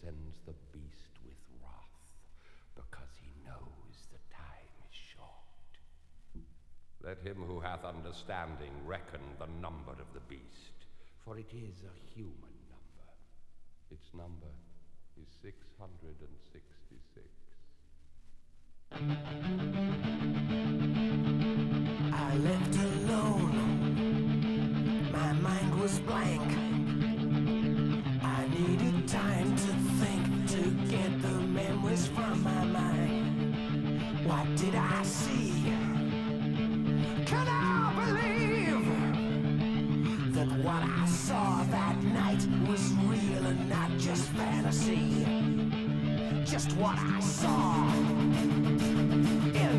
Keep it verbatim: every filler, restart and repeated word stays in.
sends the beast with wrath, because he knows the time is short. Let him who hath understanding reckon the number of the beast, for it is a human number. Its number is six hundred and sixty-six. I left alone, my mind was blank. I needed time to think, to get the memories from my mind. What did I see? Can I believe that what I saw that night was real and not just fantasy? Just what I saw. It